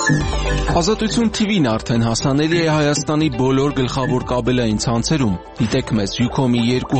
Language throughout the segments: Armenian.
Ազատություն TV-ն արդեն հասանելի է Հայաստանի բոլոր գլխավոր կաբելային ցանցերում։ Դիտեք մեզ Ucom-ի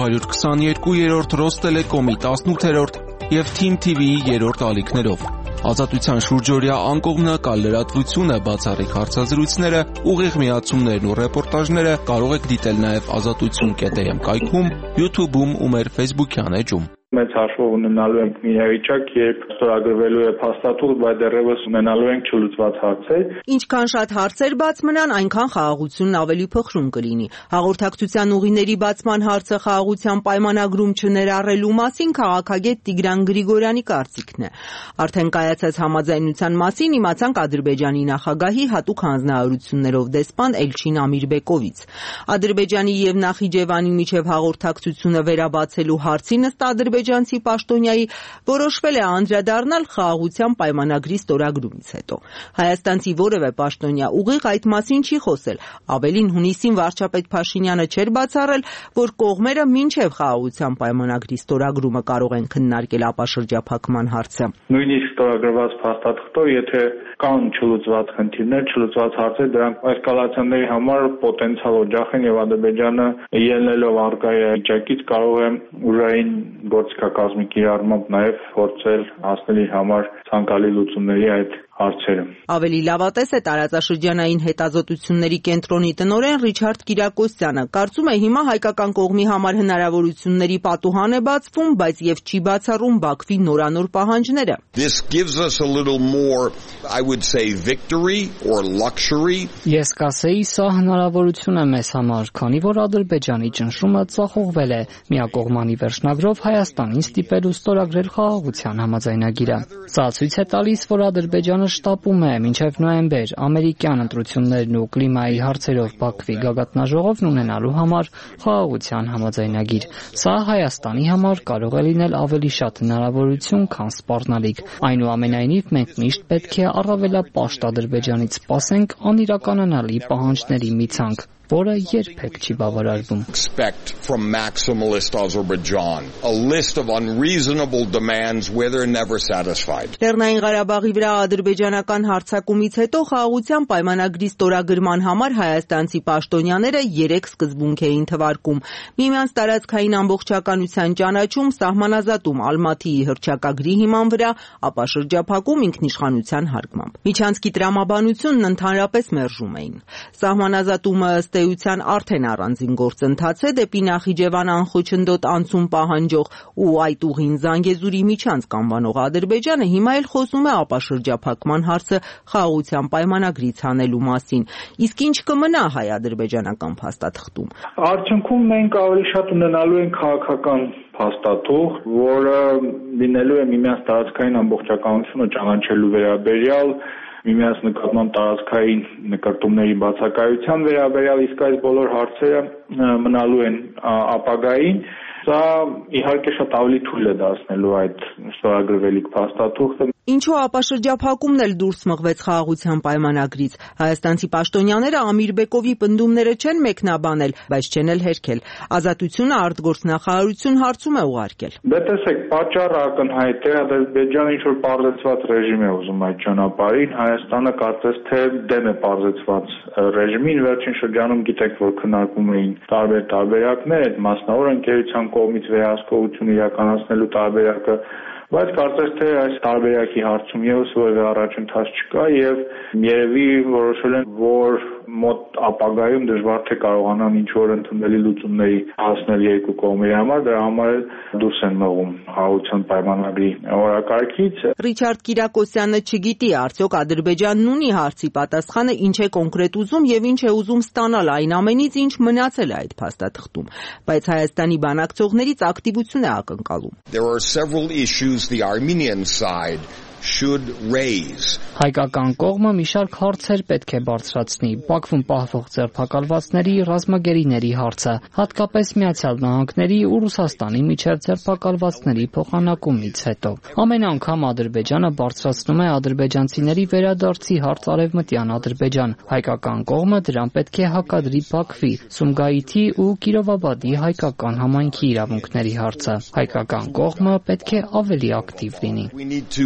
222-րդ, Ռոստելեկոմի 18-րդ և Team TV-ի 3-րդ ալիքներով։ Ազատության շուրջօրյա անկողմնակալ լրատվությունը, բացառիկ հարցազրույցները, ուղիղ միացումներն ու ռեպորտաժները կարող եք դիտել նաև azatutsun.am կայքում, YouTube-ում ու մեր Facebook-յան էջում։ Մեծ հաշվով ունենալու ենք մի իրավիճակ, երբ ստորագրվելու է փաստաթուղթ, բայց դեռևս ունենալու ենք չլուծված հարցեր։ Ինչքան շատ հարցեր բաց մնան, այնքան խաղաղությունն ավելի փխրուն կլինի։ Հաղորդակցության ուղիների բացման հարցը խաղաղության պայմանագրում չներառելու մասին քաղաքագետ Տիգրան Գրիգորյանի կարծիքն է։ Արդեն կայացած համաձայնության մասին իմացանք Ադրբեջանի նախագահի հատուկ հանձնարարություններով դեսպան Էլչին Ամիրբեկովից։ Ադրբեջանի եւ Նախիջևանի միջև հաղորդակցությունը վերաբացելու հարցին ըստ ադրբեջանցի պաշտոնյայի որոշվել է անդրադառնալ խաղաղության պայմանագրի ստորագրումից հետո։ Հայաստանցի որևէ պաշտոնյա ուղիղ այդ մասին չի խոսել։ Ավելին, հունիսին վարչապետ Փաշինյանը չէր բացառել, որ կողմերը մինչև խաղաղության պայմանագրի ստորագրումը կարող են քննարկել ապաշրջափակման հարցը։ Նույնիսկ ստորագրված փաստաթղթով, եթե կան չլուծված խնդիրներ, չլուծված հարցեր, դրանք էսկալացիաների համար պոտենցիալ օջախ են եւ Ադրբեջանը ելնելով արկայի վիճակից կարող է ուժային գործիքակազմի կիրառմամբ նաև փորձել հասնել իր համար ցանկալի լուծումների այդ հարցերը։ Ավելի լավատես է տարածաշրջանային հետազոտությունների կենտրոնի տնօրեն Ռիչարդ Կիրակոսյանը։ Կարծում է հիմա հայկական կողմի համար հնարավորությունների պատուհան է բացվում, բայց եւ չի բացառում Բաքվի նորանոր պահանջները։ This gives us a little more, I would say, victory or luxury. Ես կասեի, սա հնարավորություն է մեզ համար, քանի որ Ադրբեջանի ճնշումը ծախողվել է միակողմանի վերջնագրով Հայաստանին ստիպելու ստորագրել խաղաղության համաձայնագիրը։ Սա ցույց է տալիս, որ Ադրբեջանը շտապում է մինչև նոյեմբեր ամերիկյան ընտրություններն ու կլիմայի հարցերով Բաքվի գագաթնաժողովն ունենալու համար խաղաղության համաձայնագիր։ Սա Հայաստանի համար կարող է լինել ավելի շատ հնարավորություն, քան սպառնալիք։ Այնուամենայնիվ, մենք միշտ պետք է առավելապաշտ Ադրբեջանից սպասենք անիրականանալի պահանջների մի ցանկ, որը երբեք չի բավարարվում։ Expect from maximalist Azerbaijan a list of unreasonable demands where they're never satisfied. Լեռնային Ղարաբաղի վրա ադրբեջանական հարձակումից հետո խաղաղության պայմանագրի ստորագրման համար հայաստանցի պաշտոնյաները 3 սկզբունք էին թվարկում՝ միմյանց տարածքային ամբողջականության ճանաչում, սահմանազատում Ալմատիի հռչակագրի հիման վրա, ապա շրջափակում ինքնիշխանության հարգմամբ։ Միջանցքի տրամաբանությունն ընդհանրապես մերժում էին։ Սահմանազատումը ըստեյության արդեն առանձին գործընթաց է դեպի Նախիջևան անխոչնդոտ անցում պահանջող ու այդ ուղին Զանգեզուրի միջանցք անվանող Ադրբեջանը հիմա էլ խոսում է ապաշրջափակման հարցը խաղաղության պայմանագրից հանելու մասին։ Իսկ ինչ կմնա հայ-ադրբեջանական փաստաթղթում։ Արդյունքում մենք ավելի շատ ունենալու ենք քաղաքական փաստաթուղթ, որը լինելու է միմյանց տարածքային ամբողջականությունը ճանաչելու վերաբերյալ, միմյանց նկատմամբ տարածքային նկարտումների բացակայության վերաբերյալ, իսկ այս բոլոր հարցերը մնալու են ապագային։ Սա իհարկե շատ ավելի թույլ է դարձնելու այդ ստորագրվելիք փաստաթուղթը։ Ինչու ապաշրջափակումն էլ դուրս մղվեց խաղաղության պայմանագրից։ Հայաստանցի պաշտոնյաները Ամիրբեկովի պնդումները չեն մեկնաբանել, բայց չեն էլ հերքել։ Ազատությունը արտգործնախարարություն հարցում է ուղարկել։ Դե տեսեք, պատճառը ակնհայտ է, Ադրբեջանը ինչ-որ պարզեցված ռեժիմ է ուզում այդ ճանապարհին, Հայաստանը կարծես թե դեմ է պարզեցված ռեժիմին, վերջին շրջանում գիտեք, որ քննարկում էին տարբեր տարբերակներ, այդ մասնավոր ընկերության կողմից վերահսկողություն իրականացնելու տարբերակը, բայց կարծես թե այս տարբերակի հարցում եւս որևէ առաջընթաց չկա եւ երևի որոշել են, որ մոտ ապագայում դժվար թե կարողանան ինչ-որ ընդունելի լուծումների հասնել երկու կողմերի համար, դրա համար էլ դուրս են մղում խաղաղության պայմանագրի օրակարգից։ Ռիչարդ Կիրակոսյանը չգիտի արդյոք Ադրբեջանն ունի հարցի պատասխանը ինչ է կոնկրետ ուզում եւ ինչ է ուզում ստանալ այն ամենից, ինչ մնացել է այդ փաստաթղթում, բայց Հայաստանի բանակցողներից ակտիվություն է ակնկալում։ There are several issues the Armenian side should raise. Հայկական կողմը մի շարք հարցեր պետք է բարձրացնի, Բաքվում պահվող ձերբակալվածների ռազմագերիների հարցը, հատկապես Միացյալ Նահանգների ու Ռուսաստանի միջև ձերբակալվածների փոխանակումից հետո։ Ամեն անգամ Ադրբեջանը բարձրացնում է ադրբեջանցիների վերադարձի հարց Արևմտյան Ադրբեջան։ Հայկական կողմը դրան պետք է հակադրի Բաքվի, Սումգայիթի ու Կիրովաբադի հայկական համայնքի իրավունքների հարցը։ Հայկական կողմը պետք է ավելի ակտիվ լինի։ We need to continue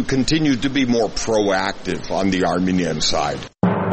continued to be more proactive on the Armenian side.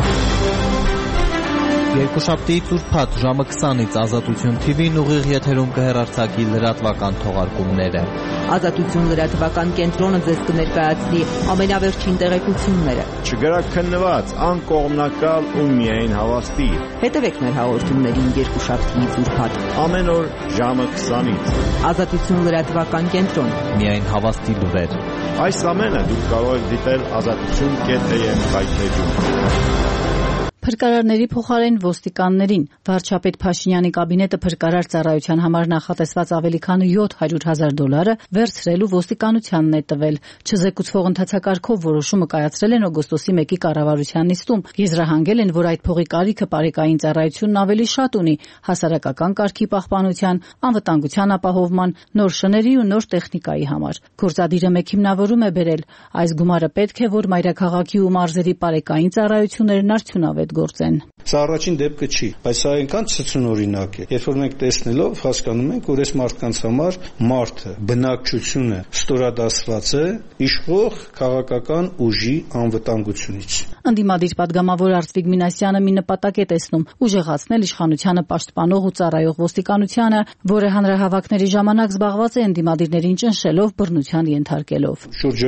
Երկուշաբթի ծուրփաթ ժամը 20-ից Ազատություն TV-ն ուղիղ եթերում կհեռարձակի լրատվական թողարկումները։ Ազատություն լրատվական կենտրոնը ձեզ կներկայացնի ամենավերջին տեղեկությունները։ Չգրաքննված, անկողմնակալ ու միայն հավաստի։ Հետևեք մեր հաղորդումներին երկուշաբթի ծուրփաթ։ Ամեն օր ժամը 20-ից։ Ազատություն լրատվական կենտրոն։ Միայն հավաստի լուրեր։ Այս ամենը դուք կարող եք դիտել azatutun.am հայտնեջում։ Փրկարարների փոխարեն ոստիկաններին վարչապետ Փաշինյանի կաբինետը փրկարար ծառայության համար նախատեսված ավելի քան $700,000 վերցրելու ոստիկանությանն է տվել։ Չզեկուցվող ընթացակարգով որոշումը կայացրել են օգոստոսի 1-ի կառավարության նիստում։ Եզրահանգել են, որ այդ փողի կարիքը պարեկային ծառայությունն ավելի շատ ունի հասարակական կարգի պահպանության, անվտանգության ապահովման, նոր շների ու նոր տեխնիկայի համար։ Գործադիրը մեկ հիմնավորում է բերել. այս գումարը պետք է, որ մայրաքաղաքի ու մարզերի պարեկային ծառայություններն արդյունավետ գործեն։ Սա առաջին դեպքը չի, բայց սա այնքան ցցունօրինակ է։ Երբ որ մենք տեսնելով հասկանում ենք, որ այս մարդկանց համար մարդը, բնակչությունը ստորադասված է իշխող քաղաքական ուժի անվտանգությունից։ Ընդդիմադիր պատգամավոր Արծվիկ Մինասյանը մի նպատակ է տեսնում՝ ուժեղացնել իշխանությանը պաշտպանող ու ծառայող ոստիկանությանը, որը հանրահավաքների ժամանակ զբաղված է ընդդիմադիրներին ճնշելով, բռնության ենթարկելով։ Շուրջ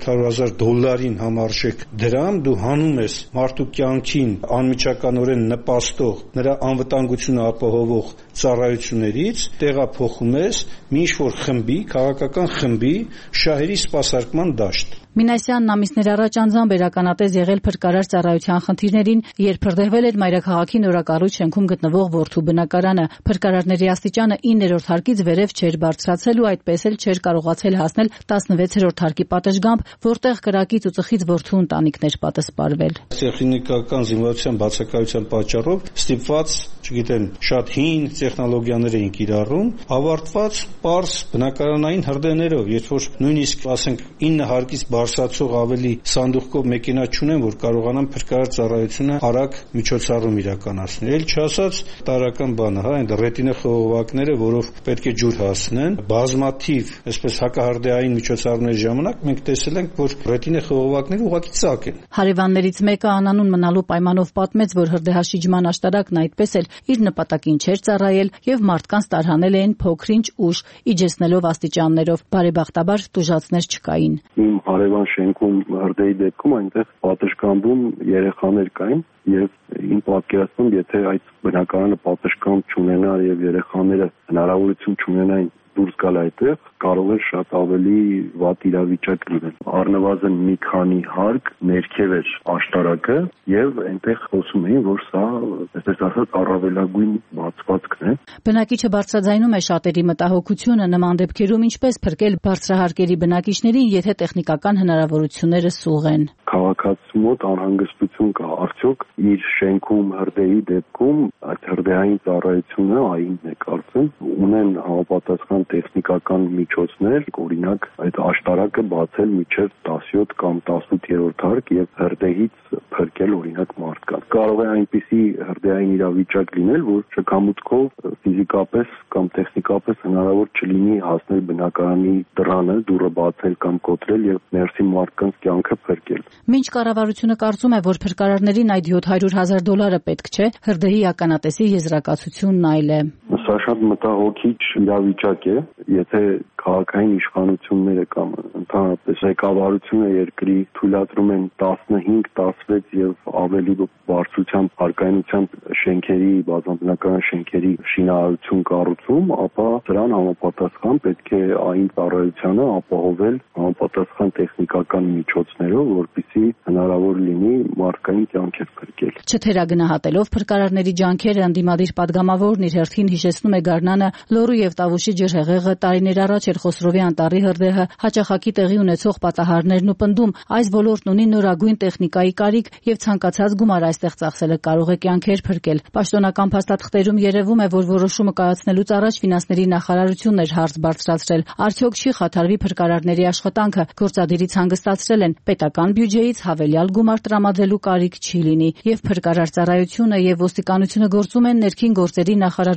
$700,000 համարժեք դրամ դու հանում ես մարդու կյանքին անմիջականորեն նպաստող, նրա անվտանգությունը ապահովող ծառայություններից տեղափոխում ես մի ինչ-որ խմբի, քաղաքական խմբի շահերի սպասարկման դաշտ։ Մինասյանն ամիսներ առաջ անձամբ ականատես եղել փրկարար ծառայության խնդիրներին, երբ հրդեհվել էր մայրաքաղաքի նորակառույց շենքում գտնվող որդու բնակարանը։ Փրկարարների աստիճանը 9-րդ հարկից վերև չէր բարձրացել ու այդպես էլ չէր կարողացել հասնել 16-րդ հարկի պատշգամբ, որտեղ կրակից ու ծխից որդու ընտանիքներ պատասպարվել։ Տեխնիկական զինվորության բացակայության պատճառով ստիպված, չգիտեմ, շատ հին տեխնոլոգիաներ էին կիրառում, ավարտված պարզ բնակարանային հրդեհներով, երբ որ նույնիսկ ասենք 9 հարկից բարձրացող ավելի սանդուղքով մեքենա չունեն, որ կարողանան փրկարար ծառայությունը արագ միջոցառում իրականացնել։ Էլ չասած տարական բանը, հա, այն ռետինա խողովակները, որով պետք է ջուր հասնեն, բազմաթիվ, այսպես հակահրդեհային միջոցառումների ժամանակ մենք տեսել ենք, որ ռետինա խողովակները ուղղակի ծակ են։ Հարևաններից մեկը անանուն մնալու պայմանով պատմեց, որ հրդեհաշիջման աշտարակն այդպես էլ իր նպատակին չէր ծառայել եւ մարդկանց տարհանել էին փոքրինչ ուժ, իջեցնելով աստիճաններով։ Բարեբախտաբար տուժածներ չկային։ Իմ հարևան շենքում հրդեհի դեպքում այնտեղ պատշգամբում երեխաներ կային եւ իմ պատկերացնում, եթե այդ բնակարանը պատշգամբ չունենար եւ երեխաները հնարավորություն չունենային դուրս գալ այդտեղ, կարող էր շատ ավելի վատ իրավիճակ լինել։ Առնվազն մի քանի հարկ ներքև էր աշտարակը եւ այնտեղ խոսում էին, որ սա, այսպես ասած, առավելագույն բացվածքն է։ Բնակիչը բարձրաձայնում է շատերի մտահոգությունը նման դեպքերում ինչպես փրկել բարձրահարկերի բնակիչներին, եթե տեխնիկական հնարավորությունները սուղ են։ Քաղաքացու մոտ անհանգստություն կա, արդյոք իր շենքում հրդեհի դեպքում այդ հրդեհային ծառայությունը այնն է կարծում ունեն համապատասխան տեխնիկական միջոցներ, օրինակ այդ աշտարակը բացել մինչև 17 կամ 18-րդ հարկ եւ հրդեհից փրկել օրինակ մարդկանց։ Կարող է այնպիսի հրդեհային իրավիճակ լինել, որ շքամուտքով ֆիզիկապես կամ տեխնիկապես հնարավոր չլինի հասնել բնակարանի դռանը, դուռը բացել կամ կոտրել եւ ներսի մարդկանց կյանքը փրկել։ Մինչ կառավարությունը կարծում է, որ փրկարարներին այդ $700,000 պետք չէ, հրդեհի ականատեսի եզրակացությունն այլ է։ Սա շատ մտահոգիչ իրավիճակ է, եթե քաղաքային իշխանությունները կամ ընդհանրապես ղեկավարությունը երկրի թույլատրում են 15, 16 եւ ավելի բարձրությամբ հարկայնությամբ շենքերի, բազմաբնակարան շենքերի շինարարություն կառուցում, ապա դրան համապատասխան պետք է այն ծառայությանը ապահովել համապատասխան տեխնիկական միջոցներով, որպեսզի հնարավոր լինի մարդկային կյանքեր փրկել։ Չթերագնահատելով փրկարարների ջանքերը ընդդիմադիր պատգամավորն իր հերթին հիշեցնում է Գառնանը Լոռու եւ Տավուշի ջրհեղեղը տարիներ առաջ էր Խոսրովի անտառի հրդեհը, հաճախակի տեղի ունեցող պատահարներն ու պնդում այս ոլորտն ունի նորագույն տեխնիկայի կարիք եւ ցանկացած գումար այստեղ ծախսելը կարող է կյանքեր փրկել։ Պաշտոնական փաստաթղթերում երևում է, որ որոշումը կայացնելուց առաջ ֆինանսների նախարարությունն էր հարց բարձրացրել։ Արդյոք չի խաթարվի փրկարարների աշխատանքը, գործադիրից հանգստացրել են պետական բյուջեից հավելյալ գումար տրամադրելու կարիք չի լինի եւ փրկարար ծառայությունը եւ ոստիկանությունը գործում են ներքին գործերի նախարարության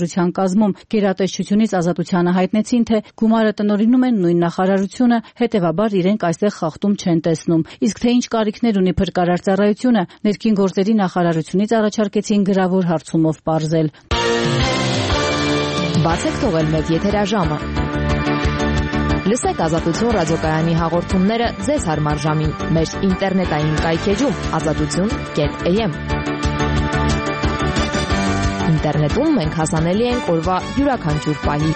կազմում գերատեսչությունից ազատությանը հայտնեցին, թե գումարը տնօրինում են նույն նախարարությունը, հետևաբար իրենք այստեղ խախտում չեն տեսնում։ Իսկ թե ինչ կարիքներ ունի փրկարար ծառայությունը, ներքին գործերի նախարարությունից առաջարկեցին գրավոր հարցումով պարզել։ Բացեք թողել մեկ եթերաժամը։ Լսեք Ազատություն ռադիոկայանի հաղորդումները ձեզ հարմար ժամին մեր ինտերնետային կայքեջում azatutun.am։ Ինտերնետում մենք հասանելի ենք օրվա յուրաքանչյուր պահի։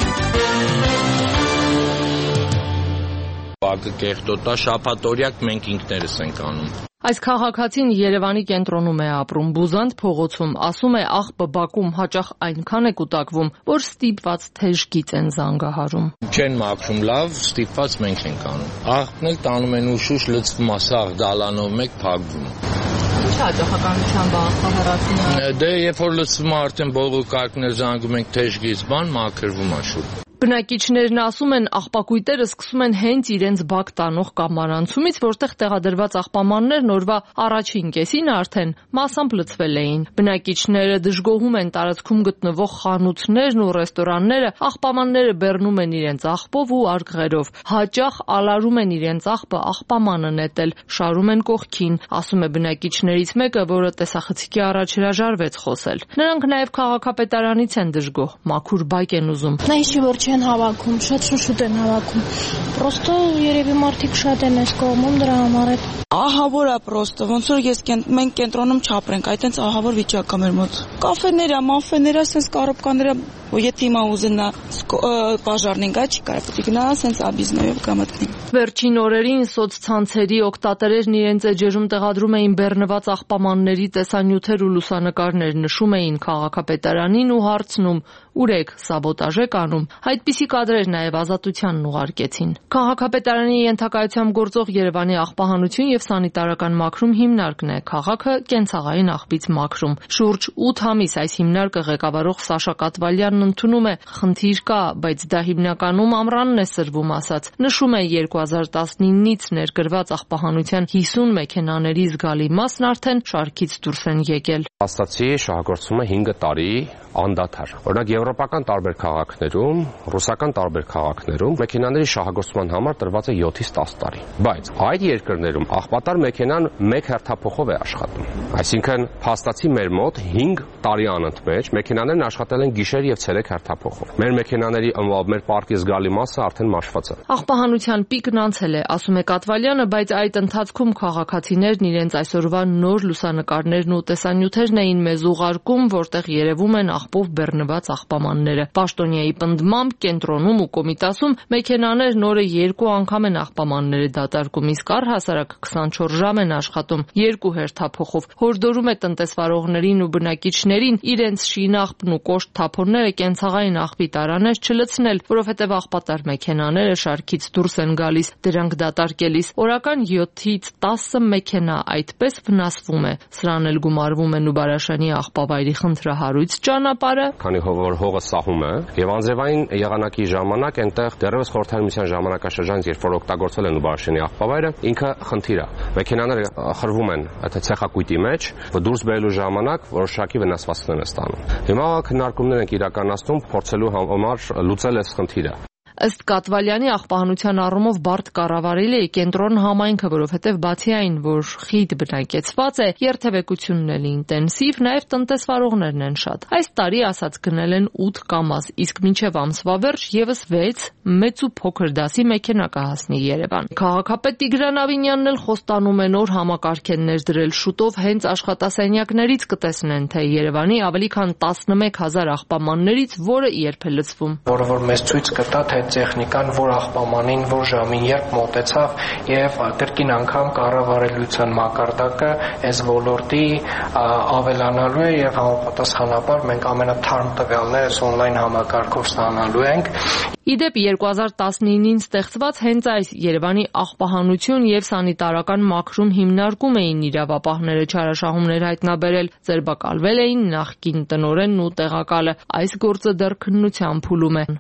Բակը կեղտոտա, շաբաթօրյակ մենք ինքներս ենք անում։ Այս քաղաքացին Երևանի կենտրոնում է ապրում, Բուզանդ փողոցում, ասում է աղբը բակում հաճախ այնքան է կուտակվում, որ ստիպված թեժ գիծ են զանգահարում։ Չեն մաքրում լավ, ստիպված մենք ենք անում։ Աղբն էլ տանում են ուշուշ լցվում ասաղ դալանով մեկ փակվում։ Ինչ հաճախականությամբ աղբահարացում է։ Դե երբ որ լցվում արդեն բոլոր կարգներ զանգում ենք թեժ գիծ բան, մաքրվում է շուտ։ Բնակիչներն ասում են, աղբակույտերը սկսում են հենց իրենց բակ տանող կամարանցումից, որտեղ տեղադրված աղբամաններն օրվա առաջին կեսին արդեն մասամբ լցվել էին։ Բնակիչները դժգոհում են տարածքում գտնվող խանութներն ու ռեստորանները, աղբամանները բեռնում են իրենց աղբով ու արգղերով։ Հաճախ ալարում են իրենց աղբը աղբամանը նետել, շարում են կողքին, ասում է բնակիչներից մեկը, որը տեսախցիկի առաջ հրաժարվեց խոսել։ Նրանք նաև քաղաքապետարանից են դժգոհ, մաքուր բակ են ուզում։ Չեն հավաքում, շատ են հավաքում։ Պրոստը երևի մարդիկ շատ են այս կողմում դրա համար է։ Ահավոր է պրոստը, ոնց որ մենք կենտրոնում չապրենք, այդտենց ահավոր վիճակ է մեր մոտ։ Կաֆեներ, մաֆեներ, ասենց կարապկաները, եթե հիմա ուզենա բաժարնենք, չի կարող պետք գնա, ասենց աբիզնոյով կամատնի։ Վերջին օրերին սոցցանցերի օգտատերերն իրենց էջերում տեղադրում էին բեռնված աղբամանների տեսանյութեր ու լուսանկարներ, նշում էին քաղաքապետարանին ու հարցնում՝ ուր եք, սաբոտաժ եք անում։ Այդպիսի կադրեր նաև Ազատությանն ուղարկեցին։ Քաղաքապետարանի ենթակայությամբ գործող Երևանի աղբահանություն եւ սանիտարական մաքրում հիմնարկն է քաղաքը կենցաղային աղբից մաքրում։ Շուրջ 8 ամիս այս հիմնարկը ղեկավարող Սաշա Կատվալյանն ընդունում է, խնդիր կա, բայց դա հիմնականում ամռանն է սրվում ասած։ Նշում է 2019-ից ներգրված աղբահանության 50 մեքենաների զգալի մասն արդեն շարքից դուրս են եկել։ Փաստացի շահագործումը 5 տարի անդադար։ Օրինակ եվրոպական տարբեր քաղաքներում, ռուսական տարբեր քաղաքներում մեքենաների շահագործման համար տրված է 7-ից 10 տարի։ Բայց այդ երկրներում աղբատար մեքենան 1 հերթափոխով է աշխատում։ Այսինքն փաստացի մեր մոտ 5 տարի անընդմեջ մեքենաներն աշխատել են գիշեր եւ ցերեկ հերթափոխով։ Մեր մեքենաների մեր պարկի զգալի մասը արդեն մաշված է։ Աղբահանության պիկն անցել է, ասում է Կատվալյանը, բայց այդ ընթացքում քաղաքացիներն իրենց այսօրվա նոր լուսանկարներն ու տեսանյութերն էին մեզ ուղարկում, որտեղ երևում են աղբով բեռնված աղբամանները։ Պաշտոնյայի պնդմամբ կենտրոնում ու Կոմիտասում մեքենաներն օրը 2 անգամ են աղբամանները դատարկում, իսկ առհասարակ 24 ժամ են աշխատում 2 հերթափոխով։ Հորդորում է տնտեսվարողներին ու բնակիչներին իրենց շինաղբն ու կոշտ թափոնները կենցաղային աղբի տարաներ չլցնել, որովհետև աղբատար մեքենաները շարքից դուրս են գալիս, դրանք դատարկելիս օրական 7-ից 10 մեքենա այդպես վնասվում է։ Սրան էլ գումարվում են ու Բարաշանի աղբավայրի խնդրահարույց ճանապարհը, քանի որ հողը սահում է եւ անձրևային եղանակի ժամանակ այնտեղ դեռևս խորհրդային միության ժամանակաշրջանից երբ որ օգտագործել են Բարաշանի աղբավայրը, ինքը խնդիր է։ Մեքենաները խրվում են այդ ցեխակույտի մեջ, դուրս բերելու ժամանակ որոշակի վնասվածքներ են ստանում։ Հիմա քննարկումներ ենք իրականացնում փորձելու համար լուծել այս խնդիրը։ Ըստ Կատվալյանի աղբահանության առումով բարդ կառավարելի է կենտրոն համայնքը, որովհետև բացի այն, որ խիտ բնակեցված է, երթևեկությունն էլ ինտենսիվ, նաև տնտեսվարողներն են շատ։ Այս տարի ասած գնել են 8 կամազ, իսկ մինչև ամսվա վերջ եւս 6 մեծ ու փոքր դասի մեքենա կհասնի Երևան։ Քաղաքապետ Տիգրան Ավինյանն էլ խոստանում է նոր համակարգ են ներդրել, շուտով հենց աշխատասենյակներից կտեսնեն, թե Երևանի ավելի քան 11000 աղբամաններից որը երբ է լցվում։ Որը որ մեզ ցույց կտա, թե տեխնիկան որ աղբամանին, որ ժամին երբ մոտեցավ եւ կրկին անգամ կառավարելիության մակարդակը այս ոլորտի ավելանալու է եւ համապատասխանաբար մենք ամենաթարմ տվյալները on-line համակարգով ստանալու ենք։ Իդեպ 2019-ին ստեղծված հենց այս Երևանի աղբահանություն եւ սանիտարական մաքրում հիմնարկում էին իրավապահները չարաշահումներ հայտնաբերել, ձերբակալվել էին նախկին տնօրենն ու տեղակալը։ Այս գործը դեռ քննության փուլում է։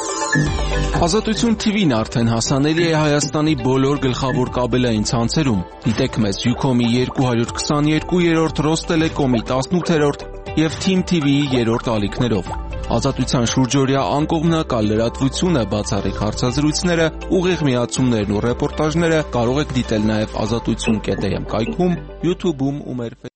Ազատություն TV-ն արդեն հասանելի է Հայաստանի բոլոր գլխավոր կաբելային ցանցերում։ Դիտեք մեզ Ucom-ի 222-րդ Rosttelecom-ի 18-րդ եւ Team TV-ի 3-րդ ալիքներով։ Ազատության շուրջօրյա անկողմնակալ լրատվությունը, բացառիկ հարցազրույցները, ուղիղ միացումներն ու ռեպորտաժները կարող եք դիտել նաև azatutsun.am կայքում, YouTube-ում ու մեր